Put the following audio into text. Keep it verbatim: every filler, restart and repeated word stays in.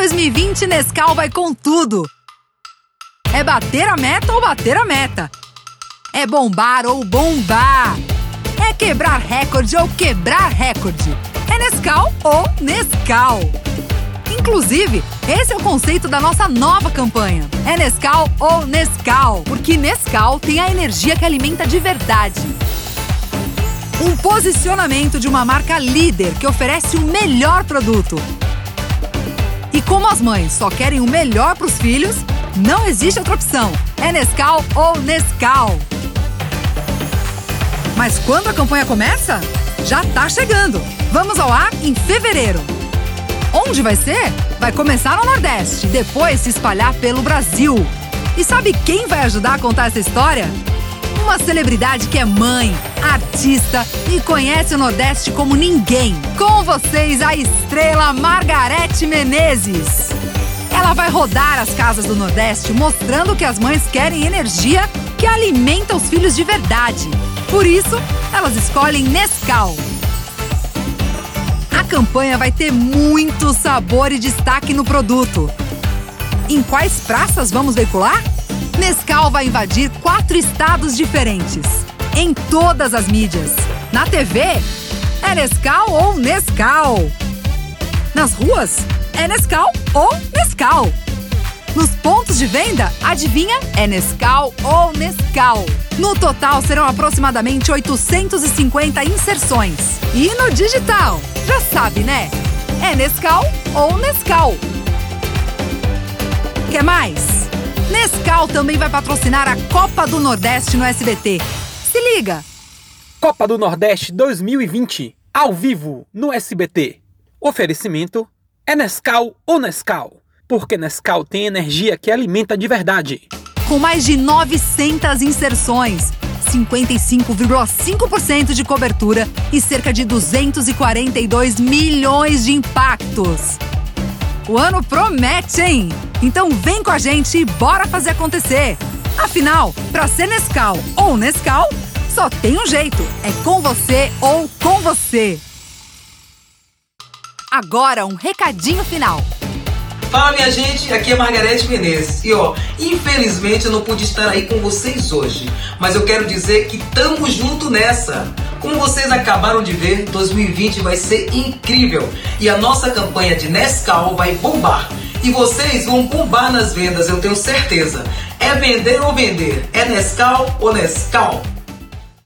dois mil e vinte, Nescau vai com tudo. É bater a meta ou bater a meta. É bombar ou bombar. É quebrar recorde ou quebrar recorde. É Nescau ou Nescau. Inclusive, esse é o conceito da nossa nova campanha. É Nescau ou Nescau. Porque Nescau tem a energia que alimenta de verdade. Um posicionamento de uma marca líder que oferece o melhor produto. E como as mães só querem o melhor para os filhos, não existe outra opção. É Nescau ou Nescau. Mas quando a campanha começa? Já tá chegando. Vamos ao ar em fevereiro. Onde vai ser? Vai começar no Nordeste, depois se espalhar pelo Brasil. E sabe quem vai ajudar a contar essa história? Uma celebridade que é mãe, artista e conhece o Nordeste como ninguém. Com vocês, a estrela Margareth Menezes. Ela vai rodar as casas do Nordeste mostrando que as mães querem energia que alimenta os filhos de verdade. Por isso, elas escolhem Nescau. A campanha vai ter muito sabor e destaque no produto. Em quais praças vamos veicular? Nescau vai invadir quatro estados diferentes. Em todas as mídias. Na T V, é Nescau ou Nescau. Nas ruas, é Nescau ou Nescau. Nos pontos de venda, adivinha? É Nescau ou Nescau. No total, serão aproximadamente oitocentas e cinquenta inserções. E no digital, já sabe, né? É Nescau ou Nescau. Quer mais? Nescau também vai patrocinar a Copa do Nordeste no S B T. Se liga! Copa do Nordeste dois mil e vinte, ao vivo no S B T. Oferecimento é Nescau ou Nescau, porque Nescau tem energia que alimenta de verdade. Com mais de novecentas inserções, cinquenta e cinco vírgula cinco por cento de cobertura e cerca de duzentos e quarenta e dois milhões de impactos. O ano promete, hein? Então vem com a gente e bora fazer acontecer. Afinal, pra ser Nescau ou Nescau, só tem um jeito. É com você ou com você. Agora um recadinho final. Fala, minha gente, aqui é Margareth Menezes. E ó, infelizmente eu não pude estar aí com vocês hoje, mas eu quero dizer que tamo junto nessa. Como vocês acabaram de ver, dois mil e vinte vai ser incrível e a nossa campanha de Nescau vai bombar. E vocês vão bombar nas vendas, eu tenho certeza. É vender ou vender? É Nescau ou Nescau?